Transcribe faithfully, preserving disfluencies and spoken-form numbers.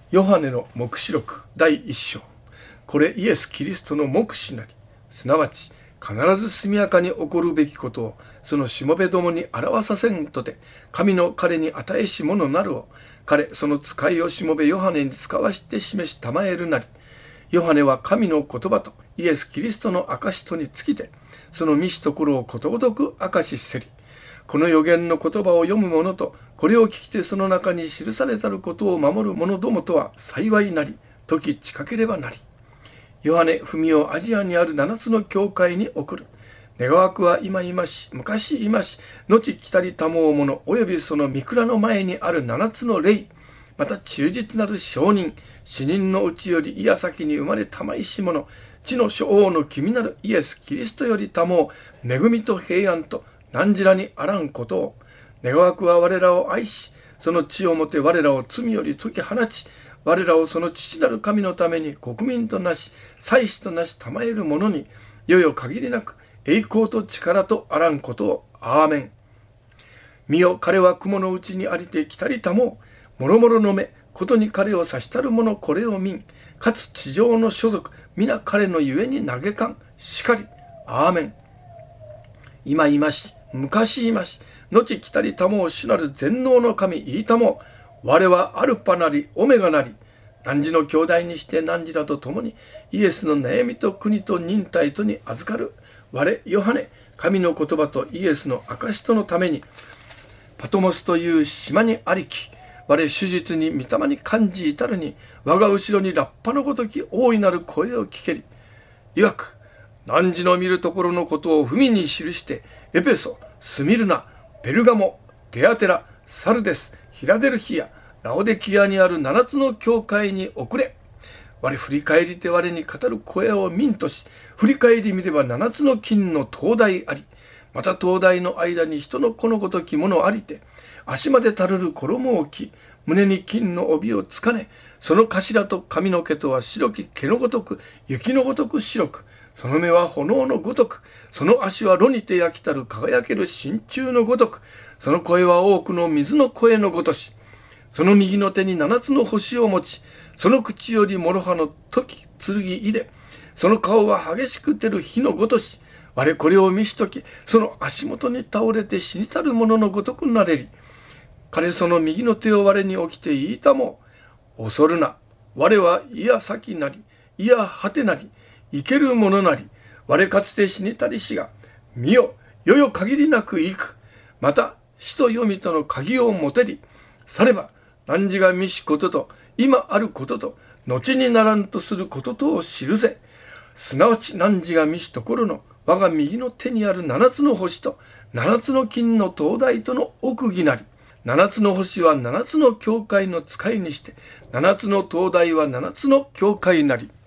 ヨハネの黙示録だいいっ章。これイエス・キリストの黙示なり、すなわち必ず速やかに起こるべきことをそのしもべどもに表させんとて、神の彼に与えしものなるを、彼その使いをしもべヨハネに使わして示したまえるなり。ヨハネは神の言葉とイエス・キリストの証とにつきて、その見しところをことごとく証しせり。この預言の言葉を読む者と、これを聞きてその中に記されたることを守る者どもとは幸いなり、時近ければなり。ヨハネ文をアジアにある七つの教会に送る。願わくは今今し、昔今し、後来たりたもうもの、およびその御蔵の前にある七つの霊、また忠実なる証人、死人のうちよりいや先に生まれたまいし者、地の諸王の君なるイエス・キリストよりたもう、恵みと平安と何時らにあらんことを、願わくは我らを愛し、その地をもて我らを罪より解き放ち、我らをその父なる神のために国民となし、祭司となしたまえる者に、よよ限りなく栄光と力とあらんことを。アーメン。見よ、彼は雲のうちにありて来たりたもう、もろもろの目、ことに彼を指したる者これを見ん、かつ地上の所属、皆彼のゆえに嘆かん、しかり。アーメン。今今し、昔今し、後来たりたもう主なる全能の神言いたもう、我はアルパなりオメガなり、汝の兄弟にして汝らと共にイエスの悩みと国と忍耐とに預かる。我ヨハネ、神の言葉とイエスの証とのためにパトモスという島にありき、我手術に御霊に感じ至るに、我が後ろにラッパのごとき大いなる声を聞けり。いわく汝の見るところのことを文に記して、エペソ、スミルナ、ペルガモ、テアテラ、サルデス、ヒラデルヒア、ラオデキアにある七つの教会に送れ。我振り返りて我に語る声を民とし、振り返り見れば七つの金の灯台あり、また灯台の間に人の子のごときものありて、足までたるる衣を着、胸に金の帯をつかね、その頭と髪の毛とは白き毛のごとく、雪のごとく白く、その目は炎のごとく、その足は炉にて焼きたる輝ける真鍮のごとく、その声は多くの水の声のごとし、その右の手に七つの星を持ち、その口より諸刃の時剣入れ、その顔は激しく照る火のごとし、我これを見しとき、その足元に倒れて死にたる者のごとくなれり。彼その右の手を我に置きて言いたもう、恐るな。我はいや先なり、いや果てなり、生けるものなり、我かつて死にたりしが、見よ、よよ限りなく行く。また死と読みとの鍵を持てり。されば汝が見しことと、今あることと、後にならんとすることとを記せ。すなわち汝が見しところの我が右の手にある七つの星と七つの金の灯台との奥義なり。七つの星は七つの教会の使いにして、七つの灯台は七つの教会なり。